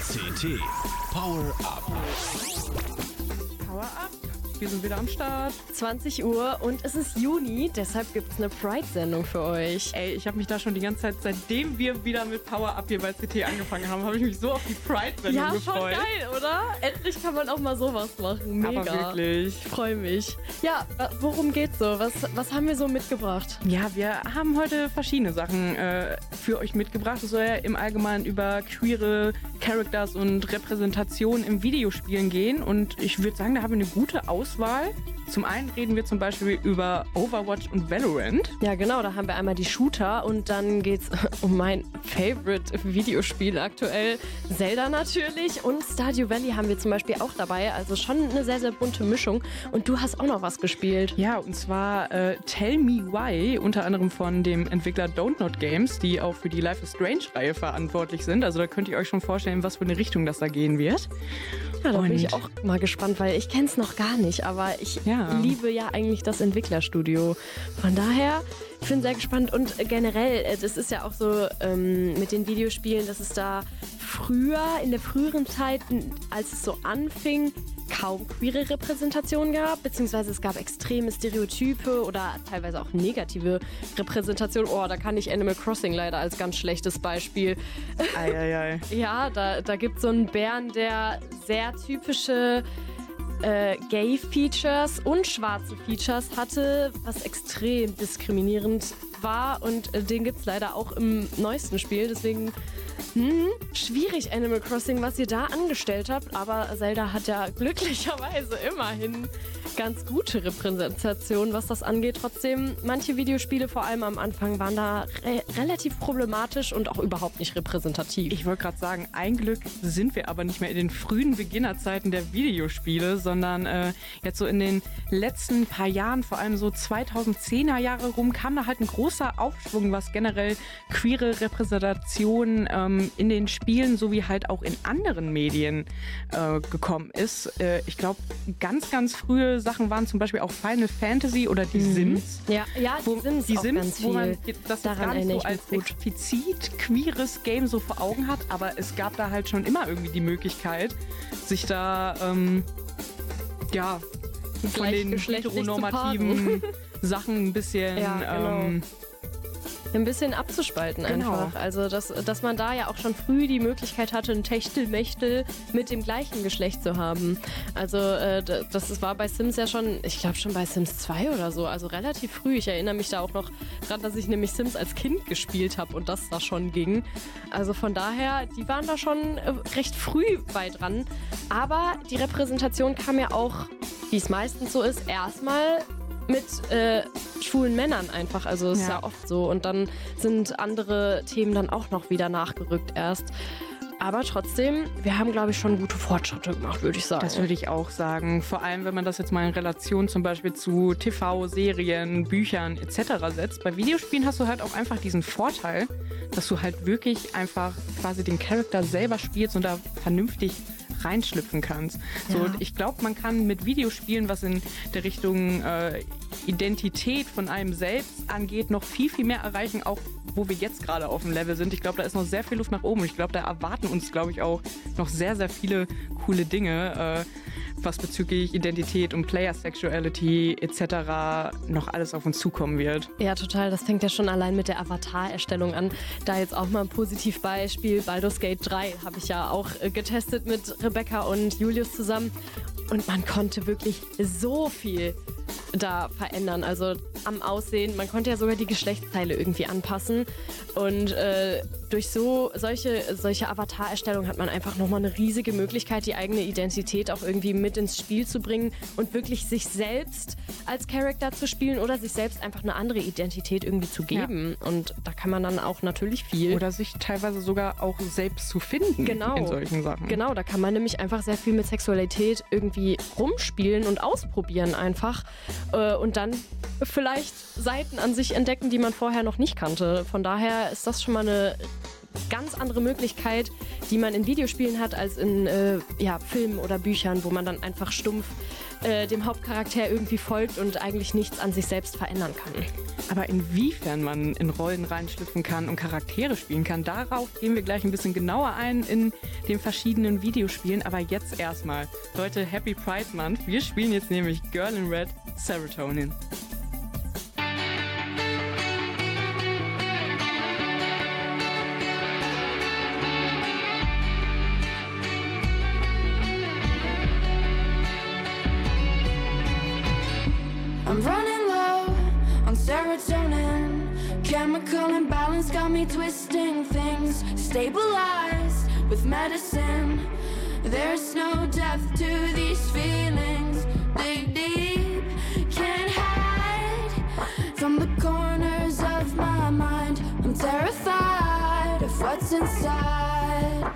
TT Power Up. Power Up. Wir sind wieder am Start. 20 Uhr und es ist Juni, deshalb gibt es eine Pride-Sendung für euch. Ey, ich habe mich da schon die ganze Zeit, seitdem wir wieder mit Power Up hier bei CT angefangen haben, habe ich mich so auf die Pride-Sendung gefreut. Ja, voll geil, oder? Endlich kann man auch mal sowas machen. Mega. Aber wirklich. Ich freue mich. Ja, worum geht's so? Was haben wir so mitgebracht? Ja, wir haben heute verschiedene Sachen für euch mitgebracht. Es soll ja im Allgemeinen über queere Characters und Repräsentation im Videospielen gehen. Und ich würde sagen, da haben wir eine gute Auswahl. Zum einen reden wir zum Beispiel über Overwatch und Valorant. Ja, genau, da haben wir einmal die Shooter und dann geht's um mein Favorite-Videospiel aktuell, Zelda natürlich, und Stardew Valley haben wir zum Beispiel auch dabei, also schon eine sehr, sehr bunte Mischung. Und du hast auch noch was gespielt. Ja, und zwar Tell Me Why, unter anderem von dem Entwickler Don't Not Games, die auch für die Life is Strange-Reihe verantwortlich sind. Also da könnt ihr euch schon vorstellen, was für eine Richtung das da gehen wird. Ja, da bin ich auch mal gespannt, weil ich kenne es noch gar nicht, aber ich liebe ja eigentlich das Entwicklerstudio. Von daher, ich bin sehr gespannt und generell, das ist ja auch so mit den Videospielen, dass es da früher, in der früheren Zeit, als es so anfing, kaum queere Repräsentation gab, beziehungsweise es gab extreme Stereotype oder teilweise auch negative Repräsentation. Oh, da kann ich Animal Crossing leider als ganz schlechtes Beispiel. Eieiei. Ja, da gibt es so einen Bären, der sehr typische Gay-Features und schwarze Features hatte, was extrem diskriminierend war, und den gibt es leider auch im neuesten Spiel, deswegen schwierig Animal Crossing, was ihr da angestellt habt, aber Zelda hat ja glücklicherweise immerhin ganz gute Repräsentation, was das angeht. Trotzdem, manche Videospiele, vor allem am Anfang, waren da relativ problematisch und auch überhaupt nicht repräsentativ. Ich wollte gerade sagen, ein Glück sind wir aber nicht mehr in den frühen Beginnerzeiten der Videospiele, sondern jetzt so in den letzten paar Jahren, vor allem so 2010er Jahre rum, kam da halt ein großer Aufschwung, was generell queere Repräsentation in den Spielen sowie halt auch in anderen Medien gekommen ist. Ich glaube, ganz, ganz frühe Sachen waren zum Beispiel auch Final Fantasy oder die Sims. Ja, die Sims auch ganz viel. Wo man das gar nicht so als gut explizit queeres Game so vor Augen hat, aber es gab da halt schon immer irgendwie die Möglichkeit, sich da von den heteronormativen Sachen ein bisschen ein bisschen abzuspalten einfach. Also, dass man da ja auch schon früh die Möglichkeit hatte, ein Techtelmechtel mit dem gleichen Geschlecht zu haben. Also, das war bei Sims ja schon, ich glaube schon bei Sims 2 oder so, also relativ früh. Ich erinnere mich da auch noch dran, dass ich nämlich Sims als Kind gespielt habe und das da schon ging. Also von daher, die waren da schon recht früh weit dran. Aber die Repräsentation kam ja auch, wie es meistens so ist, erstmal mit schwulen Männern einfach, also ist ja oft so. Und dann sind andere Themen dann auch noch wieder nachgerückt erst. Aber trotzdem, wir haben, glaube ich, schon gute Fortschritte gemacht, würde ich sagen. Das würde ich auch sagen. Vor allem, wenn man das jetzt mal in Relation zum Beispiel zu TV, Serien, Büchern etc. setzt. Bei Videospielen hast du halt auch einfach diesen Vorteil, dass du halt wirklich einfach quasi den Charakter selber spielst und da vernünftig reinschlüpfen kannst. Ja. So, ich glaube, man kann mit Videospielen, was in der Richtung Identität von einem selbst angeht, noch viel, viel mehr erreichen, auch wo wir jetzt gerade auf dem Level sind. Ich glaube, da ist noch sehr viel Luft nach oben. Und ich glaube, da erwarten uns, glaube ich, auch noch sehr, sehr viele coole Dinge, was bezüglich Identität und Player-Sexuality etc. noch alles auf uns zukommen wird. Ja, total. Das fängt ja schon allein mit der Avatar-Erstellung an. Da jetzt auch mal ein Positivbeispiel. Baldur's Gate 3 habe ich ja auch getestet mit Rebecca und Julius zusammen. Und man konnte wirklich so viel da verändern. Also am Aussehen, man konnte ja sogar die Geschlechtsteile irgendwie anpassen. Und durch solche Avatar-Erstellung hat man einfach nochmal eine riesige Möglichkeit, die eigene Identität auch irgendwie mit ins Spiel zu bringen und wirklich sich selbst als Charakter zu spielen oder sich selbst einfach eine andere Identität irgendwie zu geben. Ja. Und da kann man dann auch natürlich viel. Oder sich teilweise sogar auch selbst zu finden in solchen Sachen. Genau, da kann man nämlich einfach sehr viel mit Sexualität irgendwie rumspielen und ausprobieren einfach. Und dann vielleicht Seiten an sich entdecken, die man vorher noch nicht kannte. Von daher ist das schon mal eine ganz andere Möglichkeit, die man in Videospielen hat, als in Filmen oder Büchern, wo man dann einfach stumpf dem Hauptcharakter irgendwie folgt und eigentlich nichts an sich selbst verändern kann. Aber inwiefern man in Rollen reinschlüpfen kann und Charaktere spielen kann, darauf gehen wir gleich ein bisschen genauer ein in den verschiedenen Videospielen. Aber jetzt erstmal, Leute, Happy Pride Month. Wir spielen jetzt nämlich Girl in Red, Serotonin. I'm running low on serotonin. Chemical imbalance got me twisting things. Stabilized with medicine. There's no depth to these feelings. Dig deep, can't hide from the corners of my mind. I'm terrified of what's inside.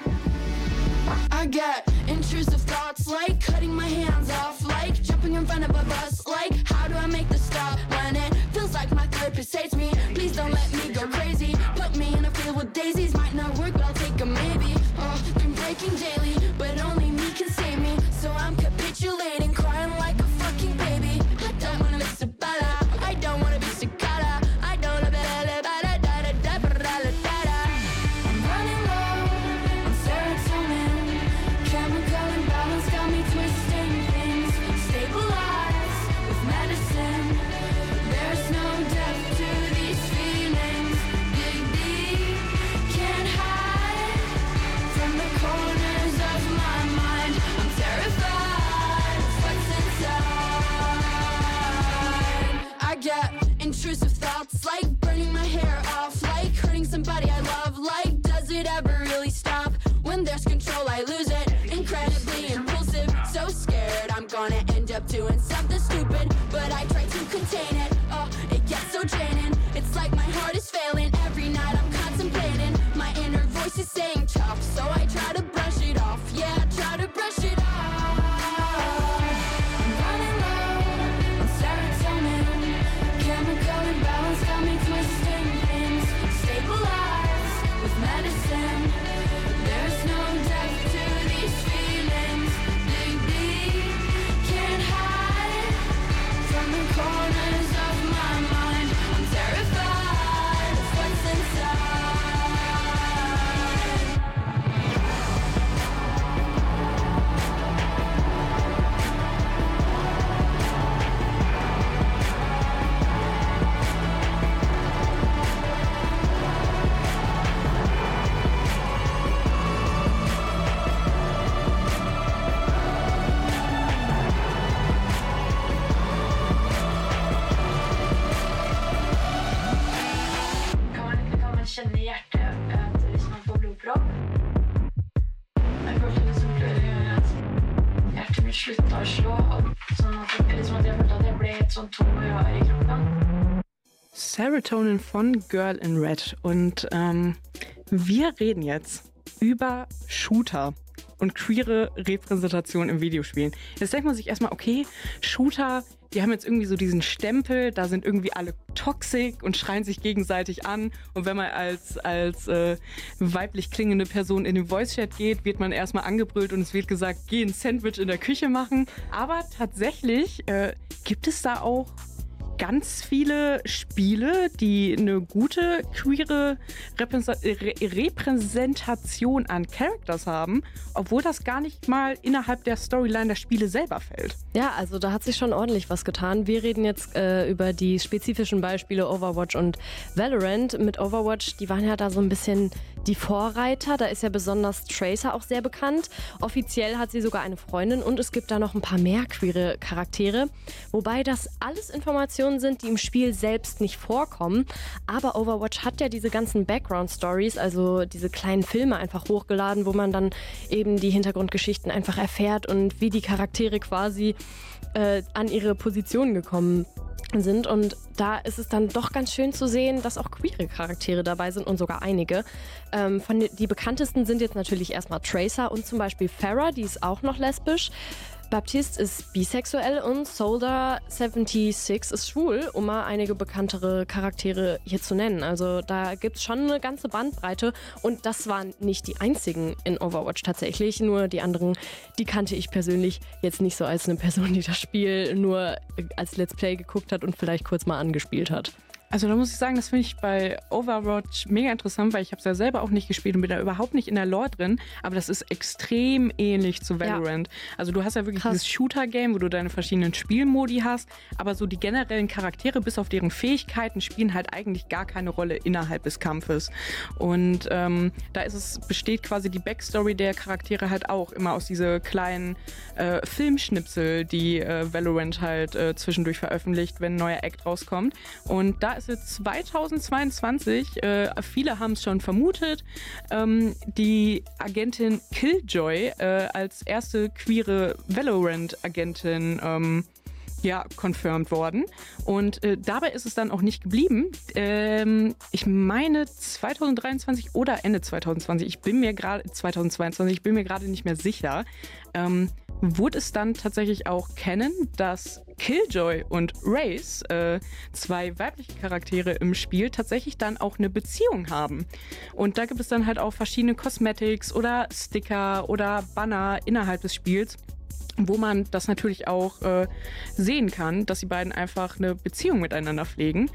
I get intrusive thoughts like cutting my hands off, like jumping in front of a bus, like how do I make this stop when it feels like my therapist hates me. Please don't let me go crazy. Put me in a field with daisies, might not work, but I'll take a maybe. Oh, been breaking daily, but only me can save me. So I'm capitulating, crying like a fucking baby. I don't wanna be Sabala, I don't wanna be Cicada. I don't wanna be I'm running low on serotonin. Chemical imbalance got me twisting things. Stabilized with medicine. There's no depth to these feelings. Dig deep, can't hide from the corners of my mind. I'm terrified of what's inside. I get intrusive thoughts like burning my hair off, like hurting somebody I love. Like, does it ever really stop? When there's control, I lose it. Incredibly impulsive, so scared I'm gonna end up doing something stupid, but I try to contain it. Oh, it gets so draining. It's like my heart is failing. Every night I'm contemplating. My inner voice is saying tough, so I try to brush it off. Yeah, I try to brush it off. I'm running low on serotonin. Chemical imbalance got me twisting things. Stabilized with medicine. There's no depth to these feelings. Dig deep, can't hide from the corners of my mind. I'm terrified of what's inside. Kan man känna i hjärtat hvis man får blodpropp. Men först så blev det att hjärtat mitt slutade slå. Sånn at, eller som at jeg følte at jeg ble et sånt tom rør i kroppen. Serotonin von Girl in Red. Und wir reden jetzt über Shooter und queere Repräsentation in Videospielen. Jetzt denkt man sich erstmal, okay, Shooter, die haben jetzt irgendwie so diesen Stempel, da sind irgendwie alle toxisch und schreien sich gegenseitig an. Und wenn man als weiblich klingende Person in den Voice-Chat geht, wird man erstmal angebrüllt und es wird gesagt, geh ein Sandwich in der Küche machen. Aber tatsächlich gibt es da auch ganz viele Spiele, die eine gute queere Repräsentation an Characters haben, obwohl das gar nicht mal innerhalb der Storyline der Spiele selber fällt. Ja, also da hat sich schon ordentlich was getan. Wir reden jetzt über die spezifischen Beispiele Overwatch und Valorant. Mit Overwatch, die waren ja da so ein bisschen die Vorreiter. Da ist ja besonders Tracer auch sehr bekannt. Offiziell hat sie sogar eine Freundin und es gibt da noch ein paar mehr queere Charaktere. Wobei das alles Informationen sind, die im Spiel selbst nicht vorkommen. Aber Overwatch hat ja diese ganzen Background-Stories, also diese kleinen Filme einfach hochgeladen, wo man dann eben die Hintergrundgeschichten einfach erfährt und wie die Charaktere quasi an ihre Position gekommen sind. Und da ist es dann doch ganz schön zu sehen, dass auch queere Charaktere dabei sind und sogar einige. Die bekanntesten sind jetzt natürlich erstmal Tracer und zum Beispiel Pharah, die ist auch noch lesbisch. Baptiste ist bisexuell und Soldier76 ist schwul, um mal einige bekanntere Charaktere hier zu nennen. Also da gibt es schon eine ganze Bandbreite und das waren nicht die einzigen in Overwatch tatsächlich. Nur die anderen, die kannte ich persönlich jetzt nicht so als eine Person, die das Spiel nur als Let's Play geguckt hat und vielleicht kurz mal angespielt hat. Also da muss ich sagen, das finde ich bei Overwatch mega interessant, weil ich habe es ja selber auch nicht gespielt und bin da überhaupt nicht in der Lore drin, aber das ist extrem ähnlich zu Valorant. Ja. Also du hast ja wirklich dieses Shooter-Game, wo du deine verschiedenen Spielmodi hast, aber so die generellen Charaktere bis auf deren Fähigkeiten spielen halt eigentlich gar keine Rolle innerhalb des Kampfes. Und besteht quasi die Backstory der Charaktere halt auch immer aus diese kleinen Filmschnipsel, die Valorant halt zwischendurch veröffentlicht, wenn ein neuer Act rauskommt. Und da ist jetzt 2022, viele haben es schon vermutet, die Agentin Killjoy als erste queere Valorant-Agentin confirmed worden. Und dabei ist es dann auch nicht geblieben. Ich meine 2023 oder Ende 2020, ich bin mir gerade nicht mehr sicher, wurde es dann tatsächlich auch kennen, dass Killjoy und Raze, zwei weibliche Charaktere im Spiel, tatsächlich dann auch eine Beziehung haben. Und da gibt es dann halt auch verschiedene Cosmetics oder Sticker oder Banner innerhalb des Spiels, wo man das natürlich auch sehen kann, dass die beiden einfach eine Beziehung miteinander pflegen.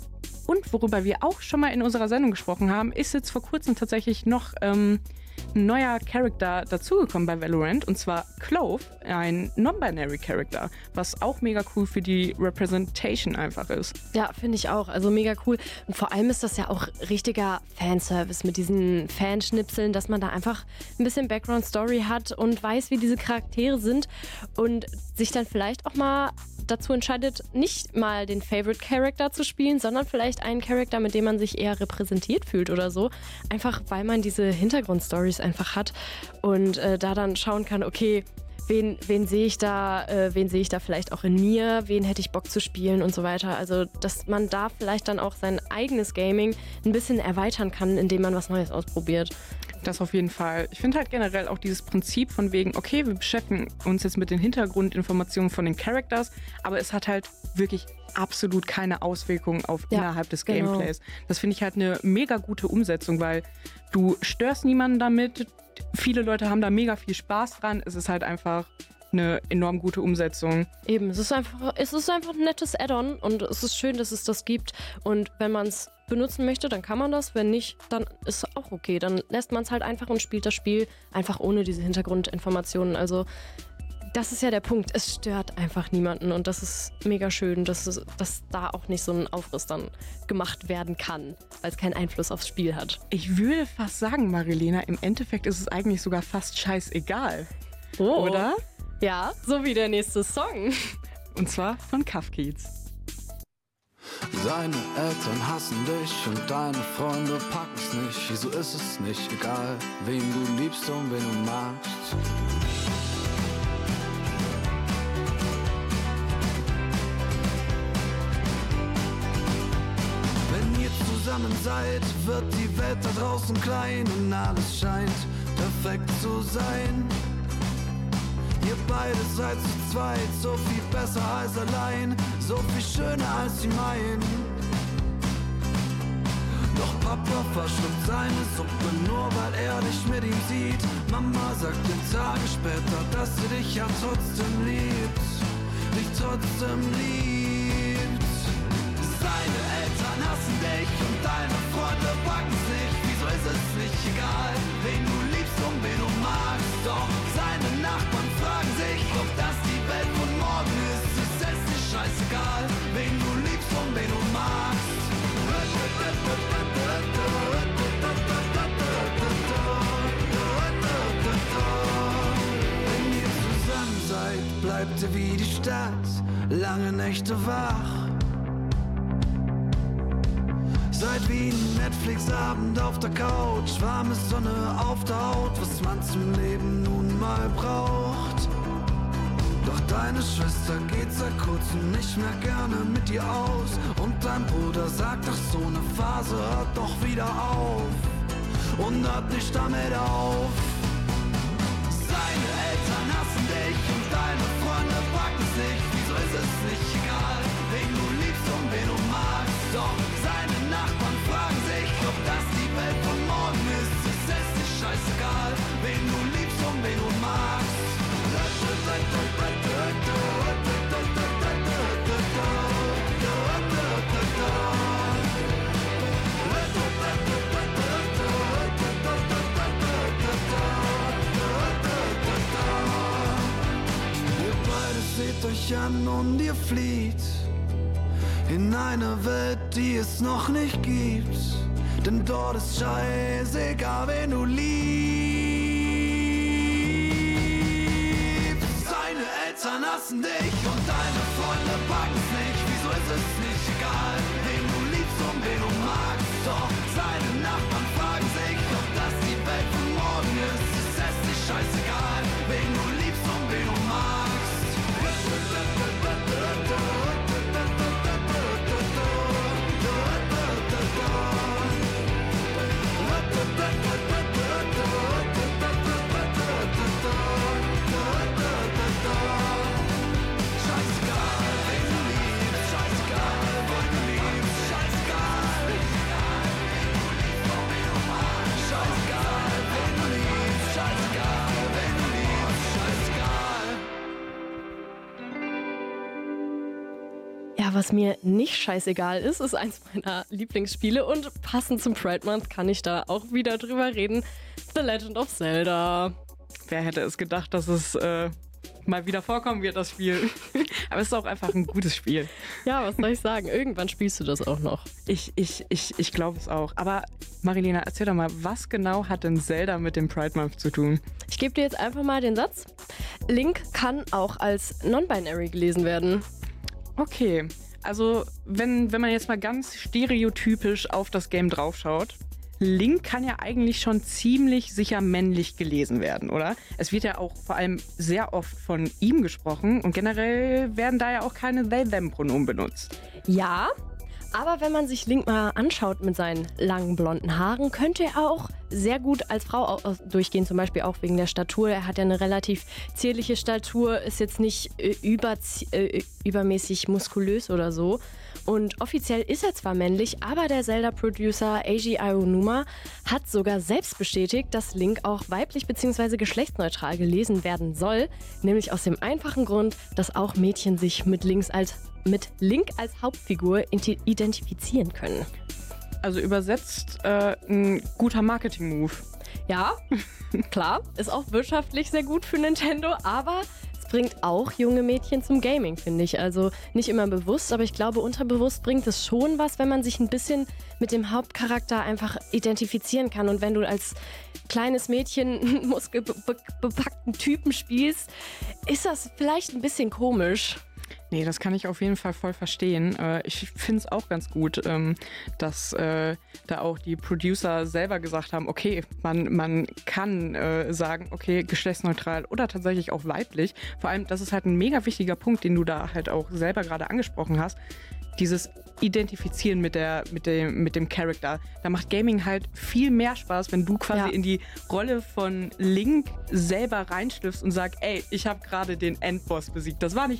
Und worüber wir auch schon mal in unserer Sendung gesprochen haben, ist jetzt vor kurzem tatsächlich noch ein neuer Charakter dazugekommen bei Valorant, und zwar Clove, ein Non-Binary Charakter, was auch mega cool für die Representation einfach ist. Ja, finde ich auch. Also mega cool. Und vor allem ist das ja auch richtiger Fanservice mit diesen Fanschnipseln, dass man da einfach ein bisschen Background-Story hat und weiß, wie diese Charaktere sind und sich dann vielleicht auch mal dazu entscheidet, nicht mal den Favorite Character zu spielen, sondern vielleicht einen Charakter, mit dem man sich eher repräsentiert fühlt oder so. Einfach, weil man diese Hintergrundstories einfach hat und da dann schauen kann, okay, wen sehe ich da vielleicht auch in mir, wen hätte ich Bock zu spielen und so weiter. Also, dass man da vielleicht dann auch sein eigenes Gaming ein bisschen erweitern kann, indem man was Neues ausprobiert. Das auf jeden Fall. Ich finde halt generell auch dieses Prinzip von wegen, okay, wir beschäftigen uns jetzt mit den Hintergrundinformationen von den Characters, aber es hat halt wirklich absolut keine Auswirkungen auf innerhalb des Gameplays. Das finde ich halt eine mega gute Umsetzung, weil du störst niemanden damit. Viele Leute haben da mega viel Spaß dran. Es ist halt einfach eine enorm gute Umsetzung. Eben, es ist einfach ein nettes Add-on und es ist schön, dass es das gibt. Und wenn man es benutzen möchte, dann kann man das. Wenn nicht, dann ist es auch okay. Dann lässt man es halt einfach und spielt das Spiel einfach ohne diese Hintergrundinformationen. Also das ist ja der Punkt. Es stört einfach niemanden und das ist mega schön, dass da auch nicht so ein Aufriss dann gemacht werden kann, weil es keinen Einfluss aufs Spiel hat. Ich würde fast sagen, Marilena, im Endeffekt ist es eigentlich sogar fast scheißegal. Oh. Oder? Ja, so wie der nächste Song. Und zwar von Kafkiez. Deine Eltern hassen dich und deine Freunde packen's nicht. Wieso ist es nicht egal, wen du liebst und wen du magst? Wenn ihr zusammen seid, wird die Welt da draußen klein und alles scheint perfekt zu sein. Ihr beide seid zu zweit, so viel besser als allein, so viel schöner als sie meinen. Doch Papa verschluckt seine Suppe nur, weil er dich mit ihm sieht. Mama sagt dir Tage später, dass sie dich ja trotzdem liebt, dich trotzdem liebt. Seine Eltern hassen dich und deine Freunde packen's nicht. Wieso ist es nicht egal, wen du liebst und wen du magst? Doch seine Nachbarn fragen sich, ob das die Welt von morgen ist. Es ist nicht scheißegal, wen du liebst und wen du magst. Wenn ihr zusammen seid, bleibt ihr wie die Stadt, lange Nächte wach. Seid wie ein Netflix-Abend auf der Couch, warme Sonne auf der Haut, was man zum Leben nun mal braucht. Doch deine Schwester geht seit kurzem nicht mehr gerne mit dir aus. Und dein Bruder sagt, ach so eine Phase hört doch wieder auf. Und hört nicht damit auf. Seine Eltern hassen dich und deine dich an und ihr flieht in eine Welt, die es noch nicht gibt. Denn dort ist scheißegal, wen du liebst. Deine Eltern hassen dich und deine Freunde packen's nicht. Wieso ist es nicht egal, wen du liebst und wen du magst? Doch seine Nachbarn fragen sich, ob das die Welt von morgen ist. Es ist nicht scheißegal, wen du liebst und wen du magst. Ja, was mir nicht scheißegal ist, ist eins meiner Lieblingsspiele und passend zum Pride Month kann ich da auch wieder drüber reden. The Legend of Zelda. Wer hätte es gedacht, dass es mal wieder vorkommen wird, das Spiel. Aber es ist auch einfach ein gutes Spiel. Ja, was soll ich sagen? Irgendwann spielst du das auch noch. Ich glaube es auch. Aber Marilena, erzähl doch mal, was genau hat denn Zelda mit dem Pride Month zu tun? Ich gebe dir jetzt einfach mal den Satz. Link kann auch als non-binary gelesen werden. Okay, also wenn man jetzt mal ganz stereotypisch auf das Game draufschaut, Link kann ja eigentlich schon ziemlich sicher männlich gelesen werden, oder? Es wird ja auch vor allem sehr oft von ihm gesprochen und generell werden da ja auch keine They-Them-Pronomen benutzt. Ja, aber wenn man sich Link mal anschaut mit seinen langen blonden Haaren, könnte er auch sehr gut als Frau durchgehen, zum Beispiel auch wegen der Statur. Er hat ja eine relativ zierliche Statur, ist jetzt nicht übermäßig muskulös oder so. Und offiziell ist er zwar männlich, aber der Zelda-Producer Eiji Aonuma hat sogar selbst bestätigt, dass Link auch weiblich bzw. geschlechtsneutral gelesen werden soll. Nämlich aus dem einfachen Grund, dass auch Mädchen sich mit Link als Hauptfigur identifizieren können. Also übersetzt ein guter Marketing-Move. Ja, klar, ist auch wirtschaftlich sehr gut für Nintendo, aber es bringt auch junge Mädchen zum Gaming, finde ich. Also nicht immer bewusst, aber ich glaube, unterbewusst bringt es schon was, wenn man sich ein bisschen mit dem Hauptcharakter einfach identifizieren kann. Und wenn du als kleines Mädchen muskelbepackten Typen spielst, ist das vielleicht ein bisschen komisch. Nee, das kann ich auf jeden Fall voll verstehen. Ich finde es auch ganz gut, dass da auch die Producer selber gesagt haben, okay, man kann sagen, okay, geschlechtsneutral oder tatsächlich auch weiblich. Vor allem, das ist halt ein mega wichtiger Punkt, den du da halt auch selber gerade angesprochen hast. Dieses Identifizieren mit dem Charakter. Da macht Gaming halt viel mehr Spaß, wenn du quasi in die Rolle von Link selber reinschlüpfst und sagst, ey, ich habe gerade den Endboss besiegt. Das war nicht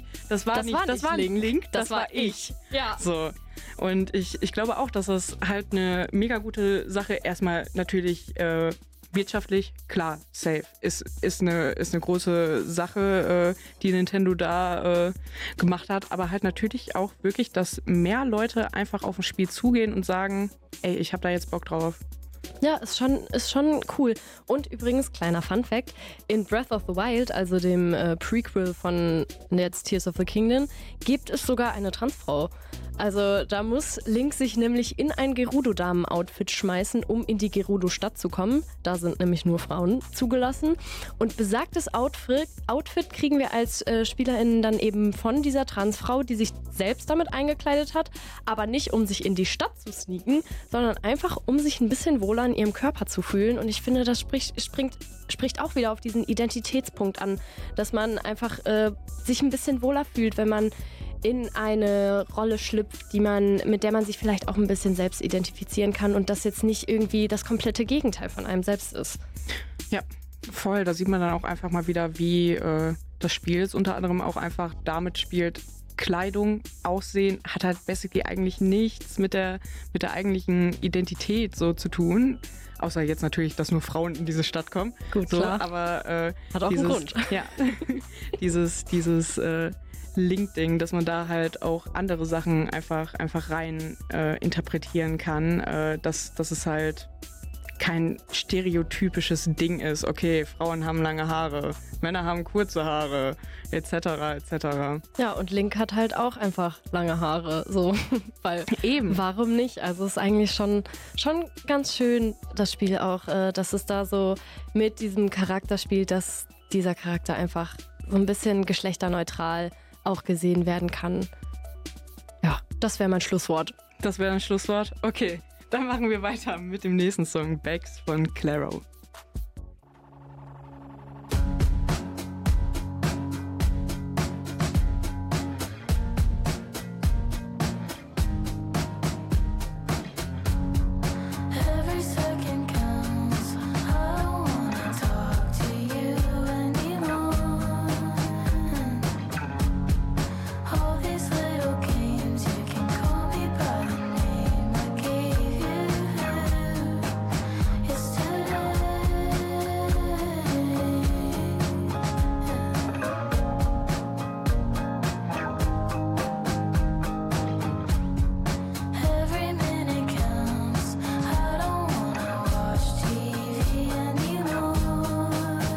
Link, das war ich. Ja. So. Und ich glaube auch, dass das halt eine mega gute Sache erstmal natürlich wirtschaftlich, klar, safe. Ist eine große Sache, die Nintendo da gemacht hat. Aber halt natürlich auch wirklich, dass mehr Leute einfach auf ein Spiel zugehen und sagen, ey, ich habe da jetzt Bock drauf. Ja, ist schon cool. Und übrigens, kleiner Funfact, in Breath of the Wild, also dem Prequel von jetzt Tears of the Kingdom, gibt es sogar eine Transfrau. Also da muss Link sich nämlich in ein Gerudo-Damen-Outfit schmeißen, um in die Gerudo-Stadt zu kommen. Da sind nämlich nur Frauen zugelassen. Und besagtes Outfit kriegen wir als SpielerInnen dann eben von dieser Transfrau, die sich selbst damit eingekleidet hat, aber nicht um sich in die Stadt zu sneaken, sondern einfach um sich ein bisschen wohler in ihrem Körper zu fühlen. Und ich finde, das spricht auch wieder auf diesen Identitätspunkt an, dass man einfach sich ein bisschen wohler fühlt, wenn man in eine Rolle schlüpft, mit der man sich vielleicht auch ein bisschen selbst identifizieren kann und das jetzt nicht irgendwie das komplette Gegenteil von einem selbst ist. Ja, voll. Da sieht man dann auch einfach mal wieder, wie das Spiel ist unter anderem auch einfach damit spielt. Kleidung, Aussehen hat halt basically eigentlich nichts mit der eigentlichen Identität so zu tun. Außer jetzt natürlich, dass nur Frauen in diese Stadt kommen. Gut, so, klar. Aber hat auch einen Grund. Ja, dieses Link-Ding, dass man da halt auch andere Sachen einfach rein interpretieren kann. Das ist halt kein stereotypisches Ding ist. Okay, Frauen haben lange Haare, Männer haben kurze Haare, etc. etc. Ja, und Link hat halt auch einfach lange Haare, so, weil Eben. Warum nicht? Also es ist eigentlich schon ganz schön, das Spiel auch, dass es da so mit diesem Charakter spielt, dass dieser Charakter einfach so ein bisschen geschlechterneutral auch gesehen werden kann. Ja, das wäre mein Schlusswort. Das wäre ein Schlusswort? Okay, dann machen wir weiter mit dem nächsten Song, Bags von Clairo. Every second counts. I don't wanna talk to you anymore. All these little games, you can call me by the name I gave you yesterday. Every minute counts. I don't wanna watch TV anymore.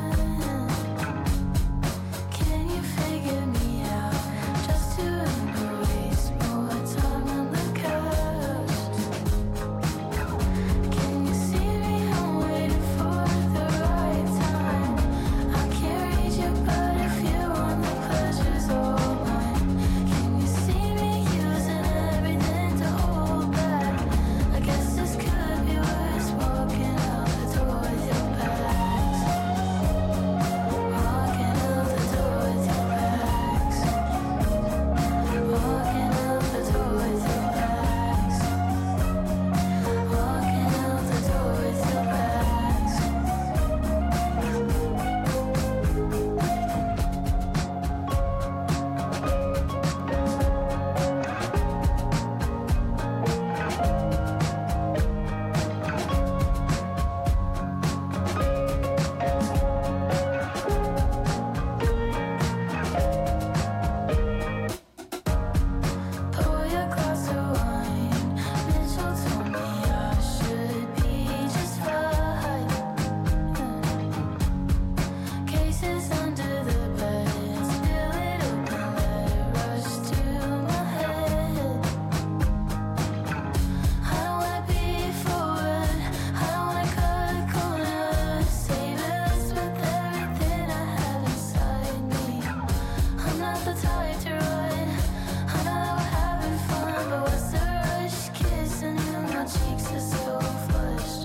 Can you figure me out? Just to embrace more time on the couch. Can you see me? I'm waiting for the right time. I can't read you, but if you want the pleasure's all mine. Can you see me using everything to hold back? I guess this could be worse. Walking out the door with your bags. Walking out the door with your bags. Walking out the door with your bags. Walking out the door with your bags. Pour your glass of wine. Mitchell told me I should be just fine. Cases under the bed, spill it open, let it rush to my head. I don't wanna be forward, I don't wanna cut a corner. Save us with everything I have inside me. I'm not the type to run. I know we're having fun, but what's the rush? Kissing you, my cheeks are so flushed.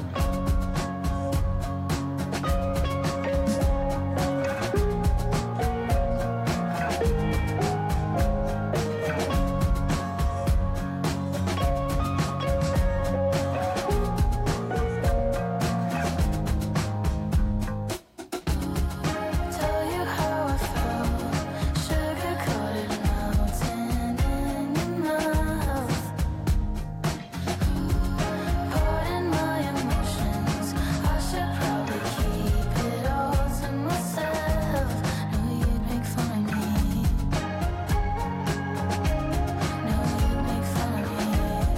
Tell you how I felt. Sugar-coated mountain in your mouth. Pardon my emotions. I should probably keep it all to myself. Know you'd make fun of me. Know you'd make fun of me.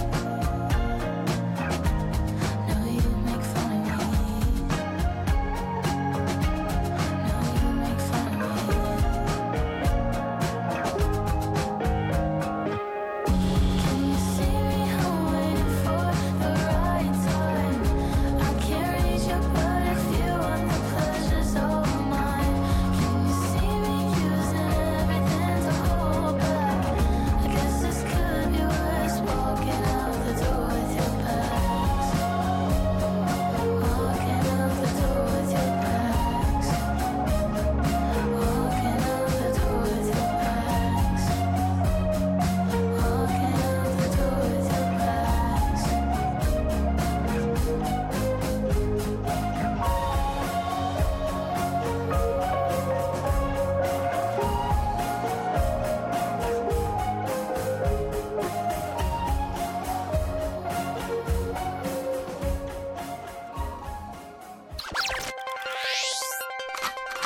Know you'd make fun of me. Know you make fun of me. Can you see me? I'm waiting for the right time. I can't reach you, but if you want the pleasure's all mine. Can you see me using everything to hold back? I guess this could be worse. Walking out the door with your bags. Walking out the door with your bags. Walking out the door with your bags. Walking out the door with your bags.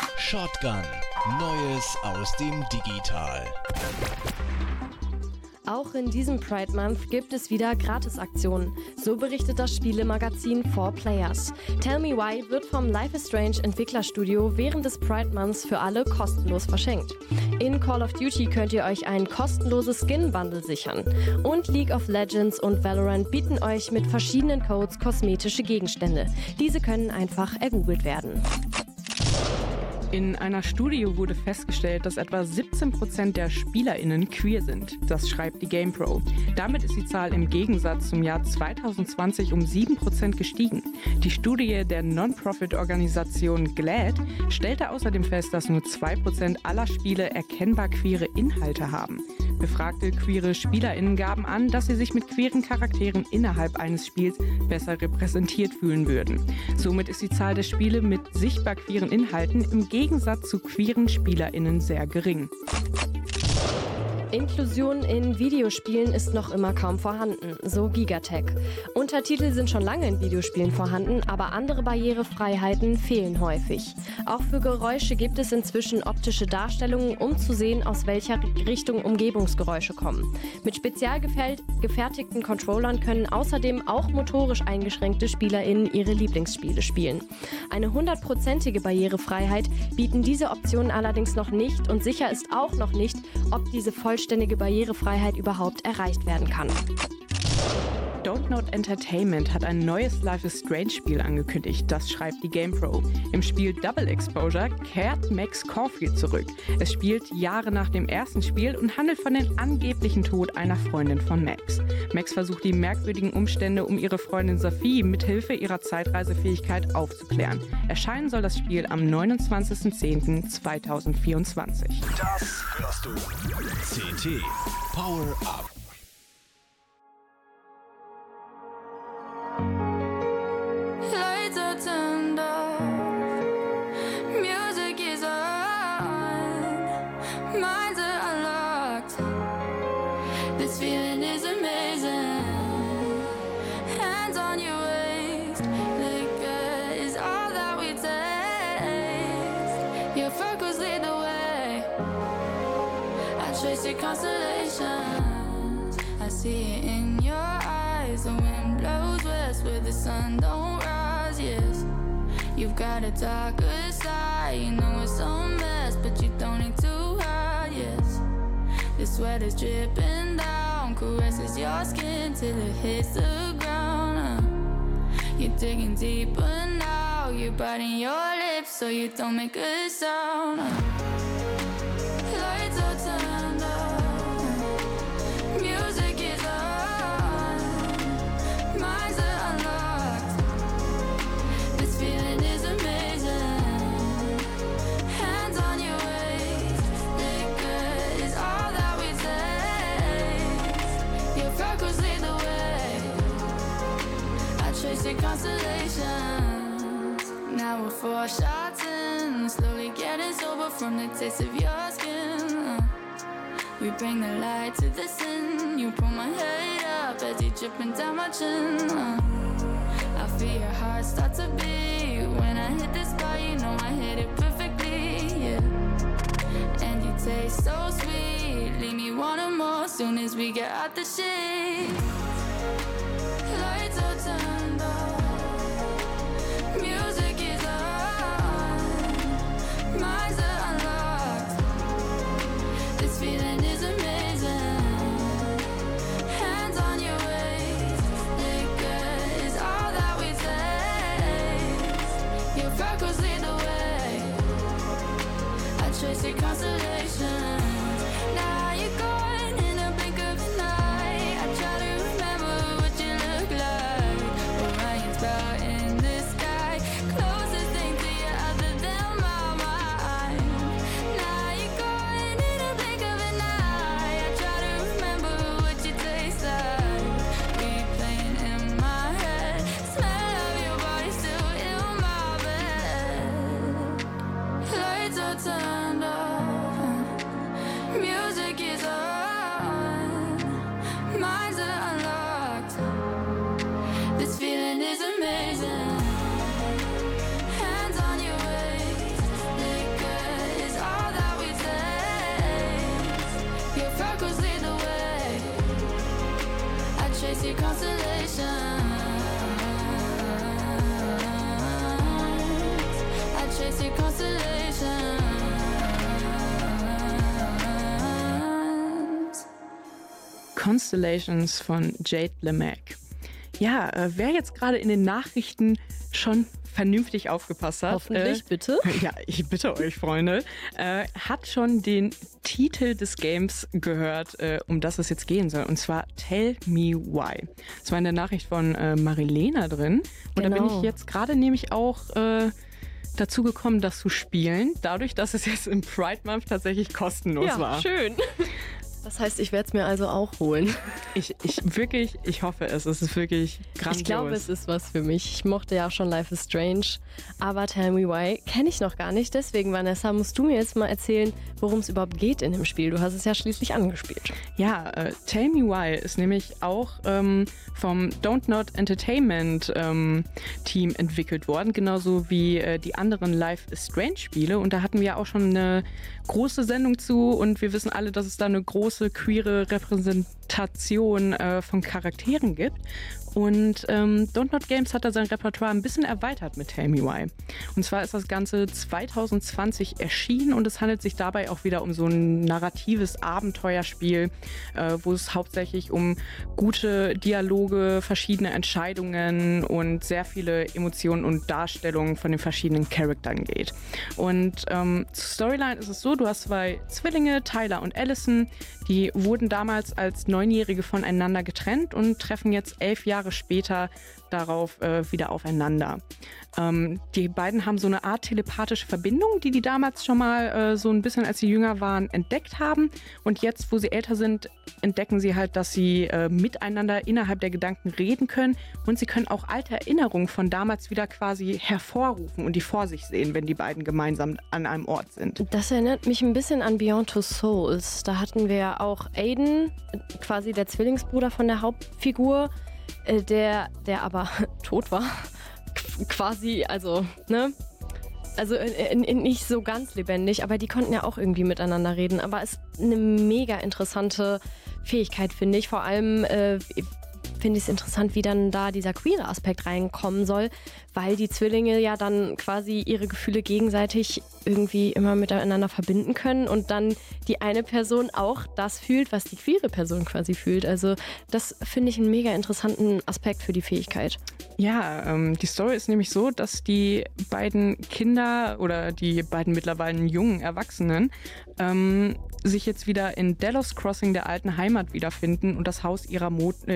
Shotgun. Neues aus dem Digital. Auch in diesem Pride Month gibt es wieder Gratisaktionen. So berichtet das Spielemagazin 4Players. Tell Me Why wird vom Life is Strange Entwicklerstudio während des Pride Months für alle kostenlos verschenkt. In Call of Duty könnt ihr euch ein kostenloses Skin-Bundle sichern. Und League of Legends und Valorant bieten euch mit verschiedenen Codes kosmetische Gegenstände. Diese können einfach ergoogelt werden. In einer Studie wurde festgestellt, dass etwa 17% der SpielerInnen queer sind. Das schreibt die GamePro. Damit ist die Zahl im Gegensatz zum Jahr 2020 um 7% gestiegen. Die Studie der Non-Profit-Organisation GLAAD stellte außerdem fest, dass nur 2% aller Spiele erkennbar queere Inhalte haben. Befragte queere SpielerInnen gaben an, dass sie sich mit queeren Charakteren innerhalb eines Spiels besser repräsentiert fühlen würden. Somit ist die Zahl der Spiele mit sichtbar queeren Inhalten im Gegensatz zu queeren SpielerInnen sehr gering. Inklusion in Videospielen ist noch immer kaum vorhanden, so Gigatech. Untertitel sind schon lange in Videospielen vorhanden, aber andere Barrierefreiheiten fehlen häufig. Auch für Geräusche gibt es inzwischen optische Darstellungen, um zu sehen, aus welcher Richtung Umgebungsgeräusche kommen. Mit spezial gefertigten Controllern können außerdem auch motorisch eingeschränkte SpielerInnen ihre Lieblingsspiele spielen. Eine 100%ige Barrierefreiheit bieten diese Optionen allerdings noch nicht und sicher ist auch noch nicht, ob diese vollständige Barrierefreiheit überhaupt erreicht werden kann. Don't Not Entertainment hat ein neues Life is Strange Spiel angekündigt, das schreibt die GamePro. Im Spiel Double Exposure kehrt Max Caulfield zurück. Es spielt Jahre nach dem ersten Spiel und handelt von dem angeblichen Tod einer Freundin von Max. Max versucht die merkwürdigen Umstände um ihre Freundin Sophie mithilfe ihrer Zeitreisefähigkeit aufzuklären. Erscheinen soll das Spiel am 29.10.2024. Das hörst du. CT Power Up. Lights are turned off, music is on, minds are unlocked. This feeling is amazing. Hands on your waist, liquor is all that we taste. Your freckles lead the way. I trace your constellations. I see it in your eyes. The wind blows west where the sun don't rise. Yes, you've got a darker side. You know it's a mess, but you don't need to hide. Yes, the sweat is dripping down, caresses your skin till it hits the ground. You're digging deeper now. You're biting your lips so you don't make a sound. Lights are turned on, music is on, minds are unlocked. This feeling is amazing. Hands on your waist, liquor is all that we taste. Your freckles lead the way. I trace your constellations. Now we're 4 shots in, slowly getting sober from the taste of your skin. We bring the light to the sin. You pull my head up as you dripping down my chin. I feel your heart start to beat. When I hit this spot, you know I hit it perfectly, yeah. And you taste so sweet, leave me wanting more soon as we get out the sheet. Lights are turned off, music is on, minds are unlocked. This feeling is amazing. Hands on your waist, liquor is all that we taste. Your freckles lead the way. I trace your constellations. Now you're gone in a blink of an eye. I try to remember what you look like. Orion's belt in the sky, closest thing to you other than my mind. Now you're gone in a blink of an eye. I try to remember what you taste like. Replaying in my head, smell of your body still in my bed. Lights are turned off, see constellations. Constellations von Jade LeMac. Ja, wer jetzt gerade in den Nachrichten schon vernünftig aufgepasst hat. Hoffentlich, bitte. Ja, ich bitte euch, Freunde. Hat schon den Titel des Games gehört, um das es jetzt gehen soll. Und zwar Tell Me Why. Das war in der Nachricht von Marilena drin. Und da bin ich jetzt gerade nämlich auch dazu gekommen, das zu spielen. Dadurch, dass es jetzt im Pride Month tatsächlich kostenlos war. Ja, schön. Das heißt, ich werde es mir also auch holen. Ich hoffe es. Es ist wirklich grandios. Ich glaube, es ist was für mich. Ich mochte ja auch schon Life is Strange. Aber Tell Me Why kenne ich noch gar nicht. Deswegen, Vanessa, musst du mir jetzt mal erzählen, worum es überhaupt geht in dem Spiel. Du hast es ja schließlich angespielt. Ja, Tell Me Why ist nämlich auch vom Don't Not Entertainment Team entwickelt worden. Genauso wie die anderen Life is Strange Spiele. Und da hatten wir auch schon eine große Sendung zu. Und wir wissen alle, dass es da eine große queere Repräsentation von Charakteren gibt. Und Don't Not Games hat da sein Repertoire ein bisschen erweitert mit Tell Me Why. Und zwar ist das Ganze 2020 erschienen und es handelt sich dabei auch wieder um so ein narratives Abenteuerspiel, wo es hauptsächlich um gute Dialoge, verschiedene Entscheidungen und sehr viele Emotionen und Darstellungen von den verschiedenen Charakteren geht. Und zur Storyline ist es so, du hast zwei Zwillinge, Tyler und Allison, die wurden damals als 9-Jährige voneinander getrennt und treffen jetzt 11 Jahre später darauf wieder aufeinander. Die beiden haben so eine Art telepathische Verbindung, die damals schon mal so ein bisschen, als sie jünger waren, entdeckt haben. Und jetzt, wo sie älter sind, entdecken sie halt, dass sie miteinander innerhalb der Gedanken reden können und sie können auch alte Erinnerungen von damals wieder quasi hervorrufen und die vor sich sehen, wenn die beiden gemeinsam an einem Ort sind. Das erinnert mich ein bisschen an Beyond Two Souls. Da hatten wir ja auch Aiden, quasi der Zwillingsbruder von der Hauptfigur, der aber tot war. Quasi, also, ne? Also nicht so ganz lebendig, aber die konnten ja auch irgendwie miteinander reden. Aber es ist eine mega interessante Fähigkeit, finde ich. Vor allem finde ich es interessant, wie dann da dieser queere Aspekt reinkommen soll, weil die Zwillinge ja dann quasi ihre Gefühle gegenseitig irgendwie immer miteinander verbinden können und dann die eine Person auch das fühlt, was die queere Person quasi fühlt. Also das finde ich einen mega interessanten Aspekt für die Fähigkeit. Ja, die Story ist nämlich so, dass die beiden Kinder oder die beiden mittlerweile jungen Erwachsenen sich jetzt wieder in Delos Crossing, der alten Heimat, wiederfinden und das Haus ihrer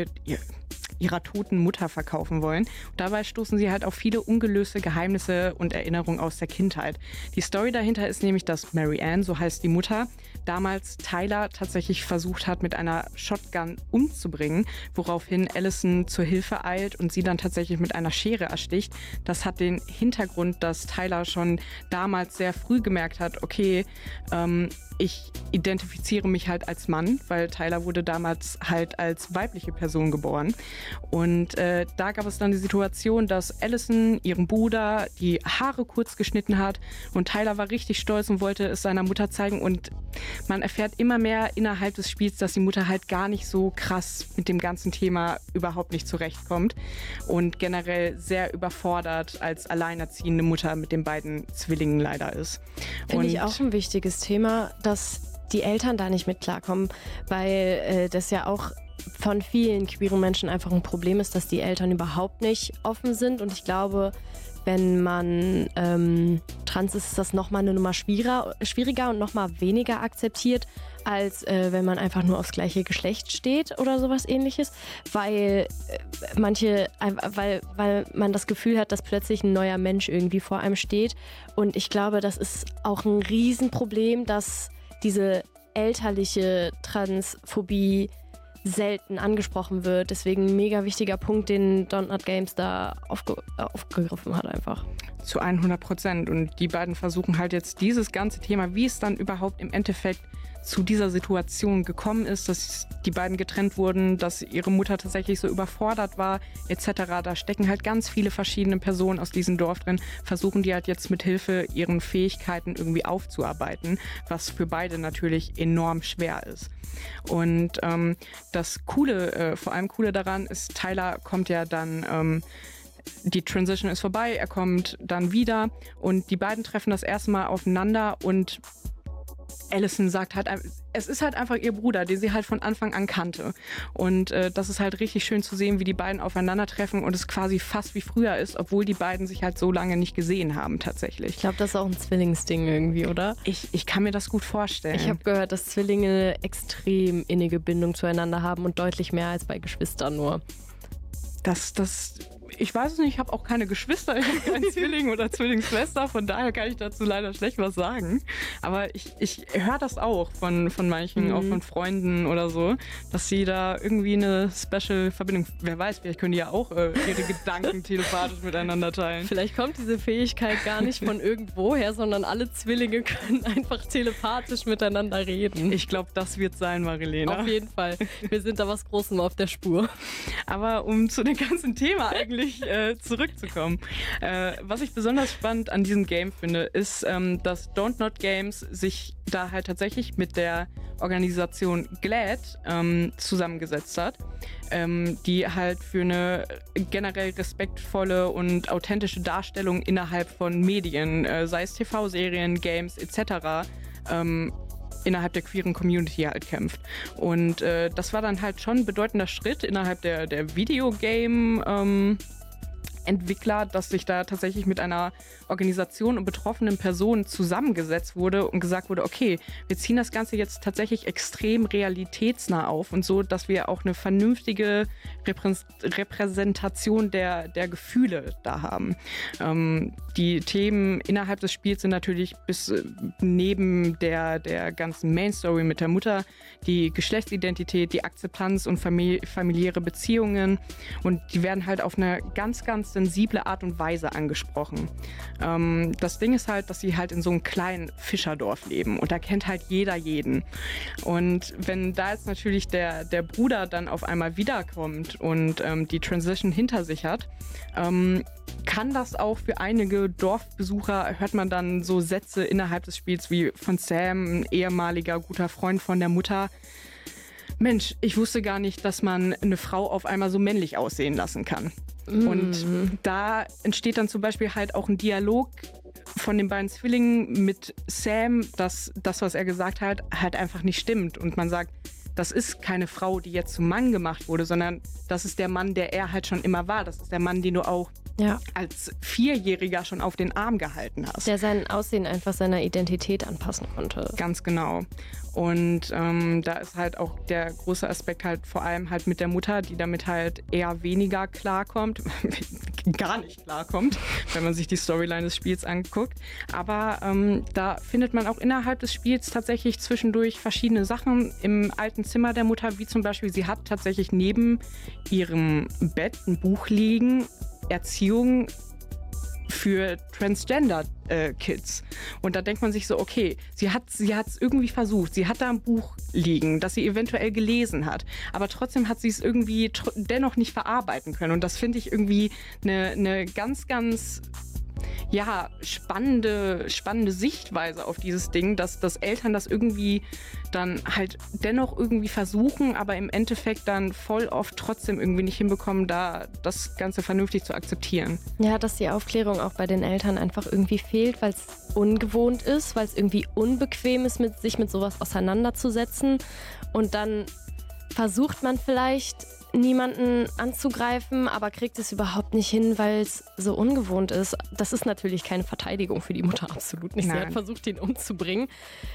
toten Mutter verkaufen wollen. Und dabei stoßen sie halt auf viele ungelöste Geheimnisse und Erinnerungen aus der Kindheit. Die Story dahinter ist nämlich, dass Mary Ann, so heißt die Mutter, damals Tyler tatsächlich versucht hat, mit einer Shotgun umzubringen, woraufhin Allison zur Hilfe eilt und sie dann tatsächlich mit einer Schere ersticht. Das hat den Hintergrund, dass Tyler schon damals sehr früh gemerkt hat, okay, ich identifiziere mich halt als Mann, weil Tyler wurde damals halt als weibliche Person geboren. Und da gab es dann die Situation, dass Allison ihrem Bruder die Haare kurz geschnitten hat und Tyler war richtig stolz und wollte es seiner Mutter zeigen und man erfährt immer mehr innerhalb des Spiels, dass die Mutter halt gar nicht so krass mit dem ganzen Thema überhaupt nicht zurechtkommt und generell sehr überfordert als alleinerziehende Mutter mit den beiden Zwillingen leider ist. Finde ich auch ein wichtiges Thema, dass die Eltern da nicht mit klarkommen, weil das ja auch von vielen queeren Menschen einfach ein Problem ist, dass die Eltern überhaupt nicht offen sind und ich glaube, wenn man trans ist, ist das nochmal eine Nummer schwieriger und nochmal weniger akzeptiert, als wenn man einfach nur aufs gleiche Geschlecht steht oder sowas ähnliches, weil weil man das Gefühl hat, dass plötzlich ein neuer Mensch irgendwie vor einem steht und ich glaube, das ist auch ein Riesenproblem, dass diese elterliche Transphobie selten angesprochen wird. Deswegen ein mega wichtiger Punkt, den Don't Not Games da aufgegriffen hat einfach. Zu 100%. Und die beiden versuchen halt jetzt dieses ganze Thema, wie es dann überhaupt im Endeffekt zu dieser Situation gekommen ist, dass die beiden getrennt wurden, dass ihre Mutter tatsächlich so überfordert war, etc. Da stecken halt ganz viele verschiedene Personen aus diesem Dorf drin, versuchen die halt jetzt mit Hilfe ihren Fähigkeiten irgendwie aufzuarbeiten, was für beide natürlich enorm schwer ist. Und das Coole, vor allem Coole daran ist, Tyler kommt ja dann die Transition ist vorbei, er kommt dann wieder und die beiden treffen das erste Mal aufeinander und Alicent sagt halt, es ist halt einfach ihr Bruder, den sie halt von Anfang an kannte. Und das ist halt richtig schön zu sehen, wie die beiden aufeinandertreffen und es quasi fast wie früher ist, obwohl die beiden sich halt so lange nicht gesehen haben tatsächlich. Ich glaube, das ist auch ein Zwillingsding irgendwie, oder? Ich kann mir das gut vorstellen. Ich habe gehört, dass Zwillinge eine extrem innige Bindung zueinander haben und deutlich mehr als bei Geschwistern nur. Ich weiß es nicht, ich habe auch keine Geschwister, ich habe keinen Zwilling oder Zwillingsschwester, von daher kann ich dazu leider schlecht was sagen. Aber ich höre das auch von manchen, auch von Freunden oder so, dass sie da irgendwie eine Special-Verbindung, wer weiß, vielleicht können die ja auch ihre Gedanken telepathisch miteinander teilen. Vielleicht kommt diese Fähigkeit gar nicht von irgendwoher, sondern alle Zwillinge können einfach telepathisch miteinander reden. Ich glaube, das wird sein, Marilena. Auf jeden Fall. Wir sind da was Großem auf der Spur. Aber um zu dem ganzen Thema eigentlich zurückzukommen. Was ich besonders spannend an diesem Game finde, ist, dass Don't Not Games sich da halt tatsächlich mit der Organisation GLAAD zusammengesetzt hat, die halt für eine generell respektvolle und authentische Darstellung innerhalb von Medien, sei es TV-Serien, Games etc., innerhalb der queeren Community halt kämpft. Und das war dann halt schon ein bedeutender Schritt innerhalb der Videogame Entwickler, dass sich da tatsächlich mit einer Organisation und betroffenen Personen zusammengesetzt wurde und gesagt wurde, okay, wir ziehen das Ganze jetzt tatsächlich extrem realitätsnah auf und so, dass wir auch eine vernünftige Repräsentation der Gefühle da haben. Die Themen innerhalb des Spiels sind natürlich bis neben der ganzen Main-Story mit der Mutter die Geschlechtsidentität, die Akzeptanz und familiäre Beziehungen und die werden halt auf eine ganz, ganz sensible Art und Weise angesprochen. Das Ding ist halt, dass sie halt in so einem kleinen Fischerdorf leben und da kennt halt jeder jeden. Und wenn da jetzt natürlich der Bruder dann auf einmal wiederkommt und die Transition hinter sich hat, kann das auch für einige Dorfbesucher, hört man dann so Sätze innerhalb des Spiels wie von Sam, ein ehemaliger guter Freund von der Mutter. Mensch, ich wusste gar nicht, dass man eine Frau auf einmal so männlich aussehen lassen kann. Und da entsteht dann zum Beispiel halt auch ein Dialog von den beiden Zwillingen mit Sam, dass das, was er gesagt hat, halt einfach nicht stimmt. Und man sagt, das ist keine Frau, die jetzt zum Mann gemacht wurde, sondern das ist der Mann, der er halt schon immer war. Das ist der Mann, den du auch als Vierjähriger schon auf den Arm gehalten hast. Der sein Aussehen einfach seiner Identität anpassen konnte. Ganz genau. Und da ist halt auch der große Aspekt halt vor allem halt mit der Mutter, die damit halt eher weniger klarkommt, gar nicht klarkommt, wenn man sich die Storyline des Spiels anguckt. Aber da findet man auch innerhalb des Spiels tatsächlich zwischendurch verschiedene Sachen im alten Zimmer der Mutter, wie zum Beispiel, sie hat tatsächlich neben ihrem Bett ein Buch liegen, Erziehung für Transgender-Kids. Und da denkt man sich so, okay, sie hat es irgendwie versucht. Sie hat da ein Buch liegen, das sie eventuell gelesen hat. Aber trotzdem hat sie es irgendwie dennoch nicht verarbeiten können. Und das finde ich irgendwie eine ganz, ganz spannende Sichtweise auf dieses Ding, dass Eltern das irgendwie dann halt dennoch irgendwie versuchen, aber im Endeffekt dann voll oft trotzdem irgendwie nicht hinbekommen, da das Ganze vernünftig zu akzeptieren. Ja, dass die Aufklärung auch bei den Eltern einfach irgendwie fehlt, weil es ungewohnt ist, weil es irgendwie unbequem ist, sich mit sowas auseinanderzusetzen. Und dann versucht man vielleicht, niemanden anzugreifen, aber kriegt es überhaupt nicht hin, weil es so ungewohnt ist. Das ist natürlich keine Verteidigung für die Mutter, absolut nicht. Nein. Sie hat versucht, ihn umzubringen.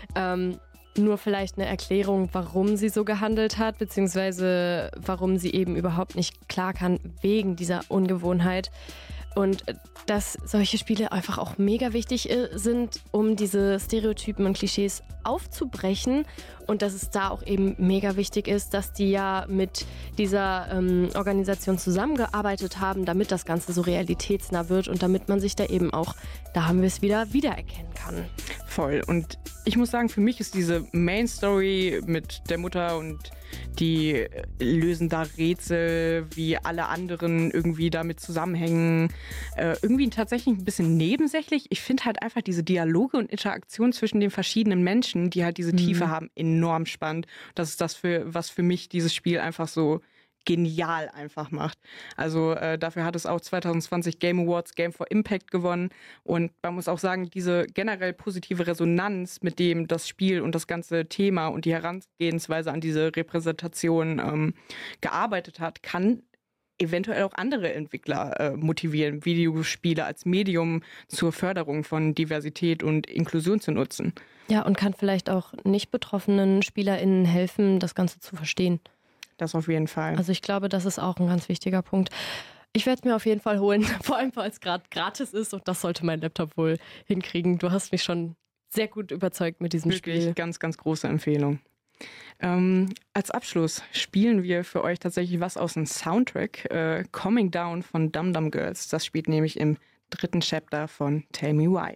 Nur vielleicht eine Erklärung, warum sie so gehandelt hat, beziehungsweise warum sie eben überhaupt nicht klar kann wegen dieser Ungewohnheit. Und dass solche Spiele einfach auch mega wichtig sind, um diese Stereotypen und Klischees aufzubrechen. Und dass es da auch eben mega wichtig ist, dass die ja mit dieser Organisation zusammengearbeitet haben, damit das Ganze so realitätsnah wird und damit man sich da eben auch, da haben wir es wiedererkennen kann. Voll. Und ich muss sagen, für mich ist diese Main-Story mit der Mutter und die lösen da Rätsel, wie alle anderen irgendwie damit zusammenhängen, irgendwie tatsächlich ein bisschen nebensächlich. Ich finde halt einfach diese Dialoge und Interaktion zwischen den verschiedenen Menschen, die halt diese Tiefe haben, enorm spannend. Das ist das, was für mich dieses Spiel einfach so genial einfach macht. Also dafür hat es auch 2020 Game Awards Game for Impact gewonnen und man muss auch sagen, diese generell positive Resonanz, mit dem das Spiel und das ganze Thema und die Herangehensweise an diese Repräsentation gearbeitet hat, kann eventuell auch andere Entwickler motivieren, Videospiele als Medium zur Förderung von Diversität und Inklusion zu nutzen. Ja, und kann vielleicht auch nicht betroffenen SpielerInnen helfen, das Ganze zu verstehen. Das auf jeden Fall. Also ich glaube, das ist auch ein ganz wichtiger Punkt. Ich werde es mir auf jeden Fall holen, vor allem weil es gerade gratis ist und das sollte mein Laptop wohl hinkriegen. Du hast mich schon sehr gut überzeugt mit diesem Spiel. Wirklich ganz, ganz große Empfehlung. Als Abschluss spielen wir für euch tatsächlich was aus dem Soundtrack Coming Down von Dum Dum Girls. Das spielt nämlich im 3. Chapter von Tell Me Why.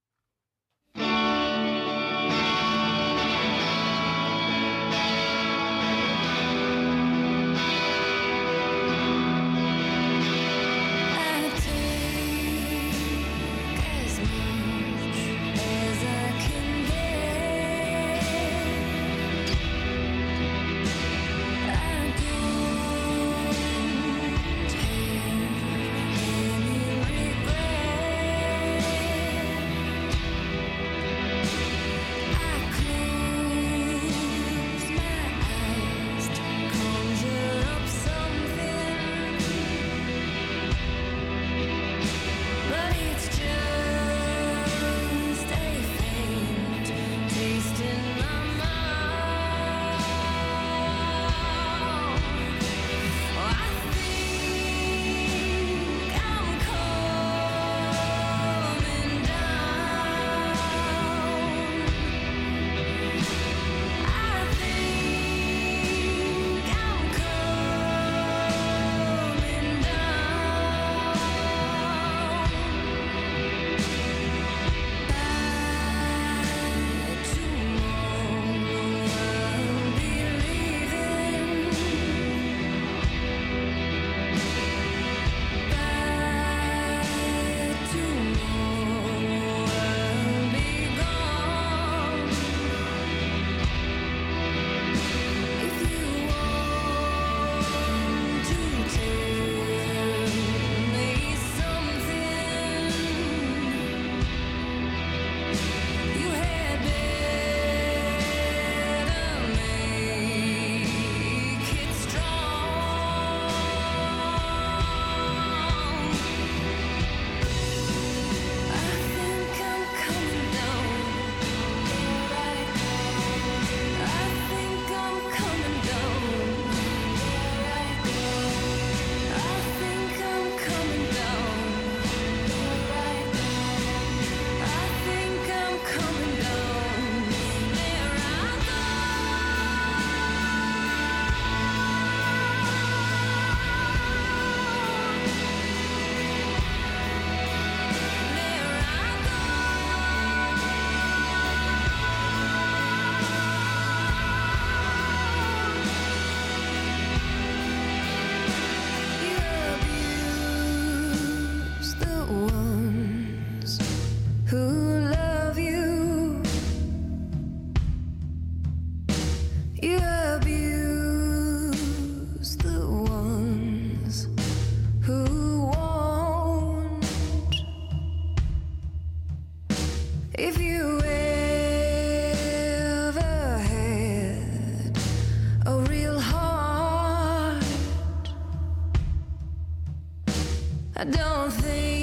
I don't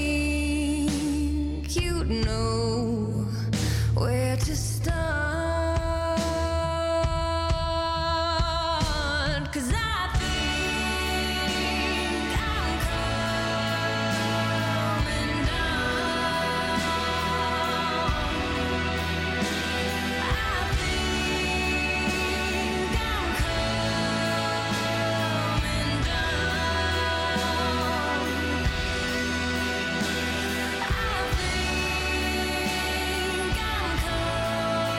think you'd know where to start, 'cause I think I'm coming down. I think I'm coming down. I think I'm coming down.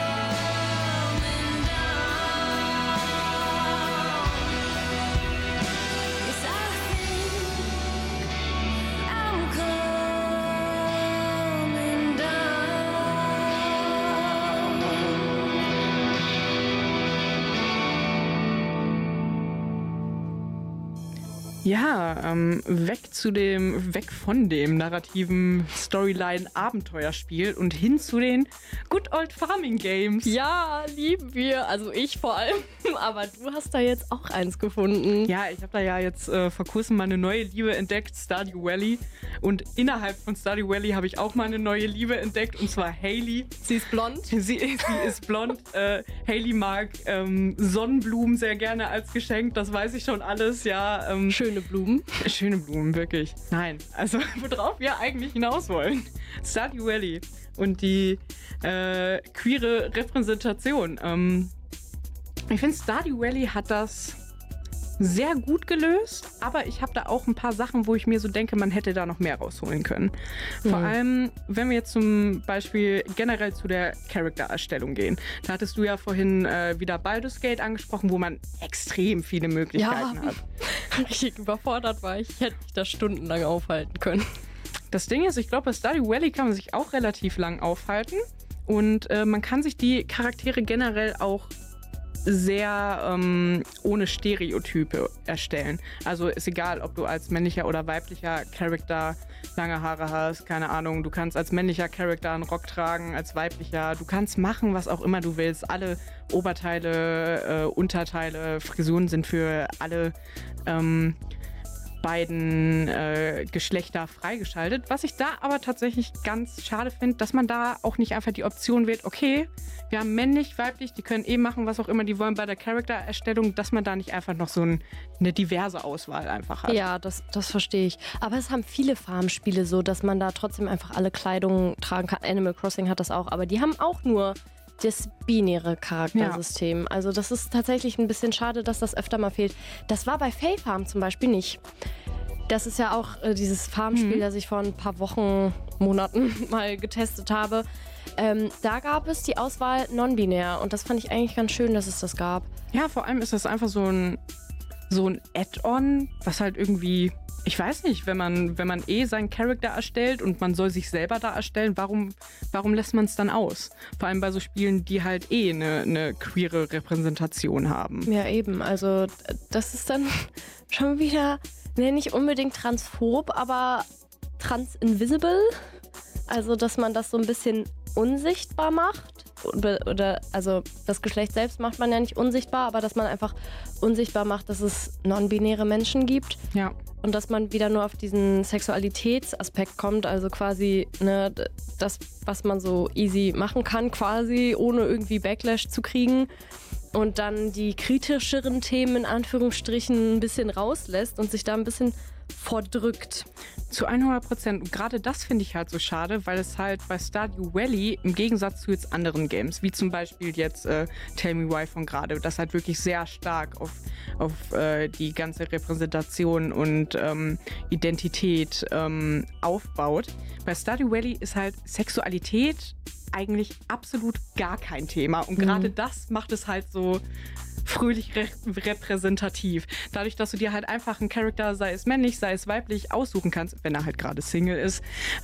Ja, weg von dem narrativen Storyline-Abenteuerspiel und hin zu den Good Old Farming Games. Ja, lieben wir. Also ich vor allem. Aber du hast da jetzt auch eins gefunden. Ja, ich habe da ja jetzt vor kurzem meine neue Liebe entdeckt, Stardew Valley. Und innerhalb von Stardew Valley habe ich auch meine neue Liebe entdeckt, und zwar Hailey. Sie ist blond. Sie ist blond. Hailey mag Sonnenblumen sehr gerne als Geschenk, das weiß ich schon alles, ja. Schöne Blumen. Schöne Blumen, wirklich. Nein, also worauf wir eigentlich hinaus wollen. Stardew Valley und die queere Repräsentation. Ich finde, Stardew Valley hat das sehr gut gelöst, aber ich habe da auch ein paar Sachen, wo ich mir so denke, man hätte da noch mehr rausholen können. Vor allem, wenn wir jetzt zum Beispiel generell zu der Charaktererstellung gehen. Da hattest du ja vorhin wieder Baldur's Gate angesprochen, wo man extrem viele Möglichkeiten hat. Richtig überfordert war ich. Ich hätte mich da stundenlang aufhalten können. Das Ding ist, ich glaube, bei Stardew Valley kann man sich auch relativ lang aufhalten und man kann sich die Charaktere generell auch sehr ohne Stereotype erstellen. Also ist egal, ob du als männlicher oder weiblicher Charakter lange Haare hast, keine Ahnung. Du kannst als männlicher Charakter einen Rock tragen, als weiblicher. Du kannst machen, was auch immer du willst. Alle Oberteile, Unterteile, Frisuren sind für alle beiden Geschlechter freigeschaltet. Was ich da aber tatsächlich ganz schade finde, dass man da auch nicht einfach die Option wählt, okay, wir haben männlich, weiblich, die können machen, was auch immer die wollen bei der Charaktererstellung, dass man da nicht einfach noch so eine diverse Auswahl einfach hat. Ja, das verstehe ich. Aber es haben viele Farmspiele so, dass man da trotzdem einfach alle Kleidung tragen kann. Animal Crossing hat das auch, aber die haben auch nur das binäre Charaktersystem. Ja. Also das ist tatsächlich ein bisschen schade, dass das öfter mal fehlt. Das war bei Fae Farm zum Beispiel nicht. Das ist ja auch dieses Farmspiel, das ich vor ein paar Wochen, Monaten mal getestet habe. Da gab es die Auswahl non-binär und das fand ich eigentlich ganz schön, dass es das gab. Ja, vor allem ist das einfach so ein Add-on, was halt irgendwie, ich weiß nicht, wenn man seinen Charakter erstellt und man soll sich selber da erstellen, warum lässt man es dann aus? Vor allem bei so Spielen, die halt eine queere Repräsentation haben. Ja, eben. Also das ist dann schon wieder, nicht unbedingt transphob, aber trans-invisible. Also, dass man das so ein bisschen unsichtbar macht. Oder also das Geschlecht selbst macht man ja nicht unsichtbar, aber dass man einfach unsichtbar macht, dass es non-binäre Menschen gibt. Ja. Und dass man wieder nur auf diesen Sexualitätsaspekt kommt, also quasi das, was man so easy machen kann, quasi ohne irgendwie Backlash zu kriegen. Und dann die kritischeren Themen in Anführungsstrichen ein bisschen rauslässt und sich da ein bisschen vordrückt. Zu 100%. Und gerade das finde ich halt so schade, weil es halt bei Stardew Valley im Gegensatz zu jetzt anderen Games, wie zum Beispiel jetzt Tell Me Why von gerade, das halt wirklich sehr stark auf die ganze Repräsentation und Identität aufbaut. Bei Stardew Valley ist halt Sexualität eigentlich absolut gar kein Thema. Und gerade das macht es halt so fröhlich repräsentativ. Dadurch, dass du dir halt einfach einen Charakter, sei es männlich, sei es weiblich, aussuchen kannst, wenn er halt gerade Single ist,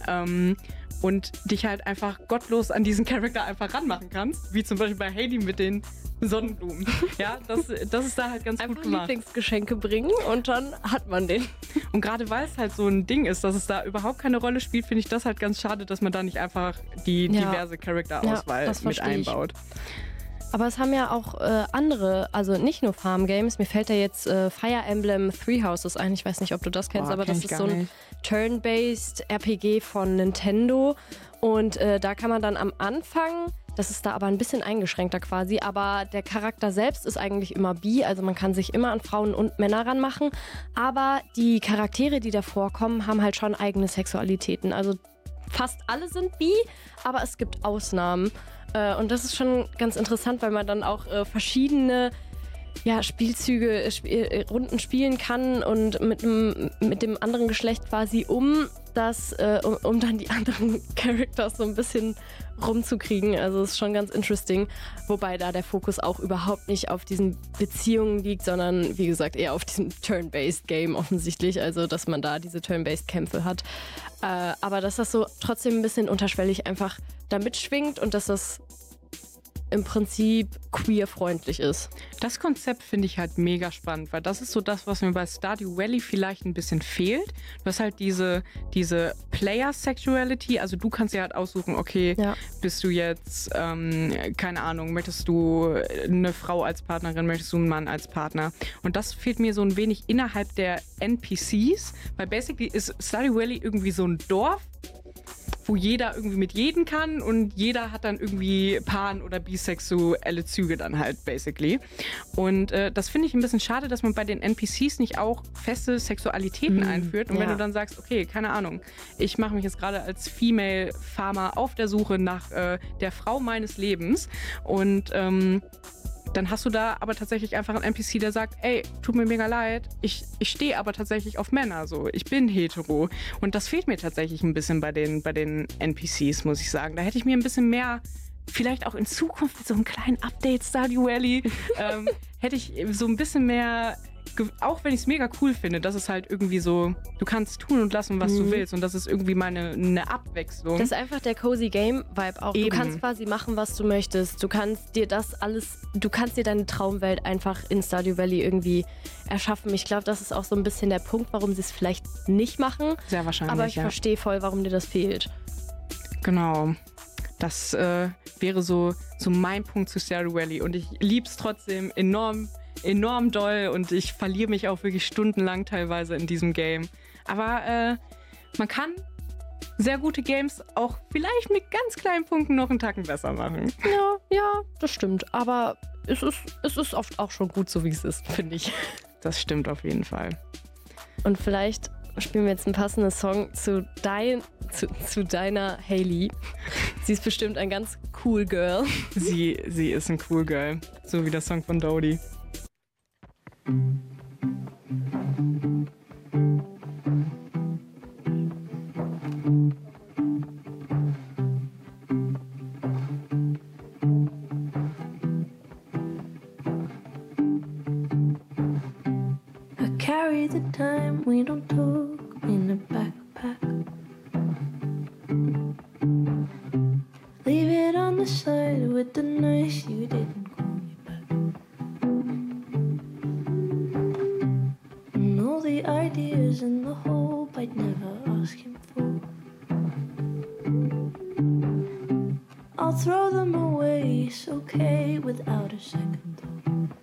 und dich halt einfach gottlos an diesen Charakter einfach ranmachen kannst, wie zum Beispiel bei Hailey mit den Sonnenblumen. Ja, das ist da halt ganz einfach gut gemacht. Lieblingsgeschenke bringen und dann hat man den. Und gerade weil es halt so ein Ding ist, dass es da überhaupt keine Rolle spielt, finde ich das halt ganz schade, dass man da nicht einfach die diverse Charakterauswahl mit einbaut. Aber es haben ja auch andere, also nicht nur Farm Games. Mir fällt da jetzt Fire Emblem Three Houses ein. Ich weiß nicht, ob du das kennst, aber das ist so ein Turn-based RPG von Nintendo. Und da kann man dann am Anfang, das ist da aber ein bisschen eingeschränkter quasi, aber der Charakter selbst ist eigentlich immer bi. Also man kann sich immer an Frauen und Männer ranmachen. Aber die Charaktere, die da vorkommen, haben halt schon eigene Sexualitäten. Also fast alle sind bi, aber es gibt Ausnahmen. Und das ist schon ganz interessant, weil man dann auch verschiedene Spielzüge, Runden spielen kann und mit dem anderen Geschlecht quasi, um dann die anderen Characters so ein bisschen rumzukriegen. Also es ist schon ganz interesting, wobei da der Fokus auch überhaupt nicht auf diesen Beziehungen liegt, sondern wie gesagt eher auf diesem Turn-based Game offensichtlich, also dass man da diese Turn-based Kämpfe hat. Aber dass das so trotzdem ein bisschen unterschwellig einfach da mitschwingt und dass das im Prinzip queer-freundlich ist. Das Konzept finde ich halt mega spannend, weil das ist so das, was mir bei Stardew Valley vielleicht ein bisschen fehlt. Du hast halt diese Player-Sexuality, also du kannst dir halt aussuchen, okay, bist du jetzt, keine Ahnung, möchtest du eine Frau als Partnerin, möchtest du einen Mann als Partner? Und das fehlt mir so ein wenig innerhalb der NPCs, weil basically ist Stardew Valley irgendwie so ein Dorf, wo jeder irgendwie mit jedem kann und jeder hat dann irgendwie pan- oder bisexuelle Züge dann halt basically. Und das finde ich ein bisschen schade, dass man bei den NPCs nicht auch feste Sexualitäten einführt. Und wenn du dann sagst, okay, keine Ahnung, ich mache mich jetzt gerade als Female Farmer auf der Suche nach der Frau meines Lebens und dann hast du da aber tatsächlich einfach einen NPC, der sagt, ey, tut mir mega leid, ich stehe aber tatsächlich auf Männer, so, ich bin hetero. Und das fehlt mir tatsächlich ein bisschen bei den NPCs, muss ich sagen. Da hätte ich mir ein bisschen mehr, vielleicht auch in Zukunft mit so einem kleinen Update Stardew Valley, hätte ich so ein bisschen mehr, auch wenn ich es mega cool finde, dass es halt irgendwie so, du kannst tun und lassen, was du willst und das ist irgendwie eine Abwechslung. Das ist einfach der Cozy Game Vibe auch. Eben. Du kannst quasi machen, was du möchtest. Du kannst dir deine Traumwelt einfach in Stardew Valley irgendwie erschaffen. Ich glaube, das ist auch so ein bisschen der Punkt, warum sie es vielleicht nicht machen. Sehr wahrscheinlich, aber ich verstehe voll, warum dir das fehlt. Genau. Das wäre so mein Punkt zu Stardew Valley und ich liebe es trotzdem enorm doll und ich verliere mich auch wirklich stundenlang teilweise in diesem Game. Aber man kann sehr gute Games auch vielleicht mit ganz kleinen Punkten noch einen Tacken besser machen. Ja, das stimmt. Aber es ist oft auch schon gut, so wie es ist, finde ich. Das stimmt auf jeden Fall. Und vielleicht spielen wir jetzt einen passenden Song zu deiner Hailey. Sie ist bestimmt ein ganz cool Girl. Sie ist ein cool Girl. So wie der Song von Dodie. I carry the time we don't talk in a backpack. Leave it on the side with the nights you didn't call me back. And all the ideas and the hope I'd never ask him for, I'll throw them away, it's okay without a second thought.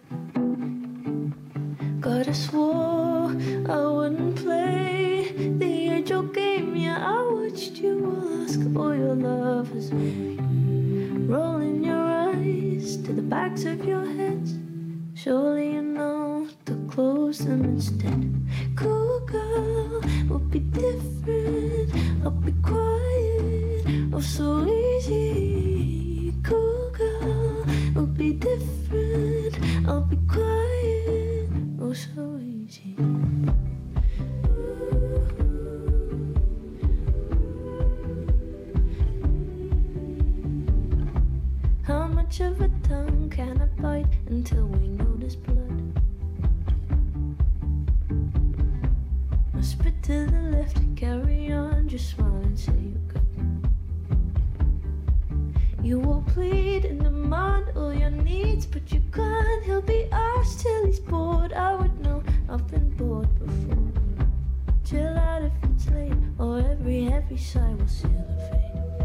God, I swore I wouldn't play the age-old game. Yeah, I watched you ask all your lovers, rolling your eyes to the backs of your heads. Surely you know to close them instead. Cool girl, we'll be different. I'll be quiet, oh so easy. Cool girl, we'll be different. I'll be quiet, oh so easy. How much of a tongue can I bite until we notice blood? I spit to the left, carry on, just smile and say you're good. You will plead and demand all your needs, but you can't. He'll be asked till he's bored. I would know, I've been bored before. Chill out if it's late, or every heavy sigh will seal the fate.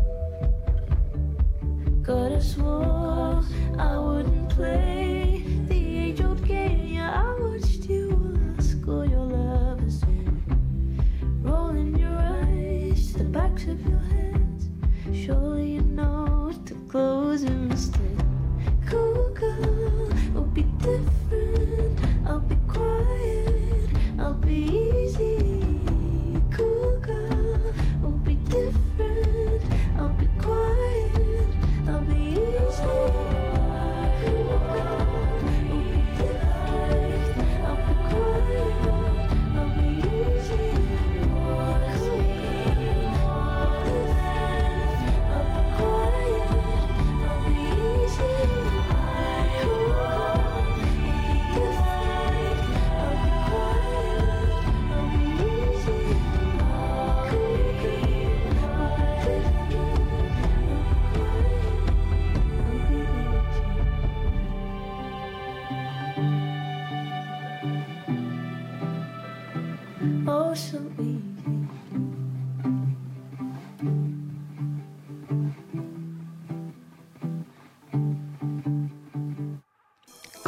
God, I swore I wouldn't play the age-old game. Yeah, I watched you ask all your lovers, rolling your eyes to the backs of your heads. Surely you know to close them instead. Cool girl, we'll be different. I'll be quiet, I'll be easy. Cool girl, we'll be different. I'll be quiet, I'll be easy. Cool girl.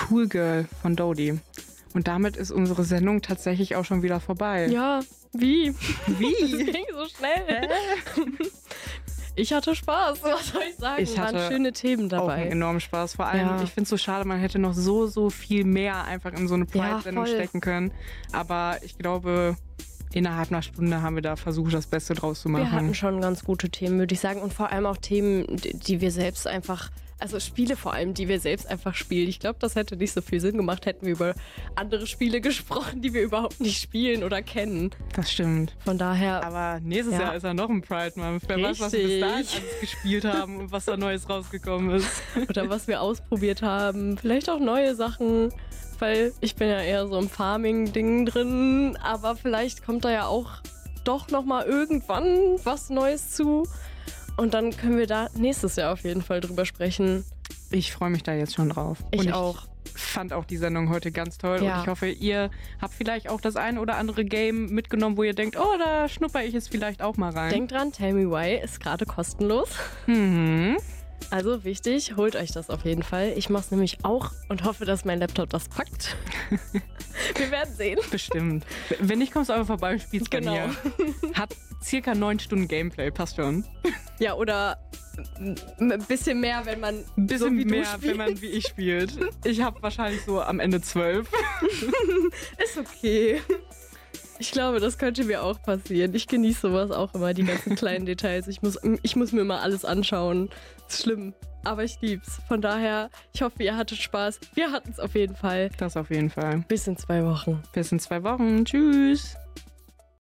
Tool Girl von Dodie. Und damit ist unsere Sendung tatsächlich auch schon wieder vorbei. Ja, wie? Wie? Das ging so schnell. Ich hatte Spaß, was soll ich sagen? Ich hatte waren schöne Themen auch dabei. einen enormen Spaß. Vor allem, ich finde es so schade, man hätte noch so viel mehr einfach in so eine Pride-Sendung stecken können. Aber ich glaube, innerhalb einer Stunde haben wir da versucht, das Beste draus zu machen. Wir hatten schon ganz gute Themen, würde ich sagen. Und vor allem auch Themen, die wir selbst einfach... Also Spiele vor allem, die wir selbst einfach spielen. Ich glaube, das hätte nicht so viel Sinn gemacht, hätten wir über andere Spiele gesprochen, die wir überhaupt nicht spielen oder kennen. Das stimmt. Von daher... Aber nächstes Jahr ist ja noch ein Pride-Month. Wer weiß, was wir bis dahin alles gespielt haben und was da Neues rausgekommen ist. Oder was wir ausprobiert haben. Vielleicht auch neue Sachen, weil ich bin ja eher so im Farming-Ding drin. Aber vielleicht kommt da ja auch doch nochmal irgendwann was Neues zu. Und dann können wir da nächstes Jahr auf jeden Fall drüber sprechen. Ich freue mich da jetzt schon drauf. Ich auch. Fand auch die Sendung heute ganz toll. Ja. Und ich hoffe, ihr habt vielleicht auch das ein oder andere Game mitgenommen, wo ihr denkt, oh, da schnupper ich jetzt vielleicht auch mal rein. Denkt dran, Tell Me Why ist gerade kostenlos. Also wichtig, holt euch das auf jeden Fall. Ich mache es nämlich auch und hoffe, dass mein Laptop das packt. Wir werden sehen. Bestimmt. Wenn nicht, kommst du einfach vorbei und spielst bei mir. Hat circa 9 Stunden Gameplay, passt schon. Ja, oder ein bisschen mehr, wenn man bisschen so wie mehr, du spielst. wenn man wie ich spielt. Ich habe wahrscheinlich so am Ende 12. Ist okay. Ich glaube, das könnte mir auch passieren. Ich genieße sowas auch immer, die ganzen kleinen Details. Ich muss mir immer alles anschauen. Ist schlimm, aber ich lieb's. Von daher, ich hoffe, ihr hattet Spaß. Wir hatten es auf jeden Fall. Das auf jeden Fall. Bis in 2 Wochen. Bis in 2 Wochen. Tschüss.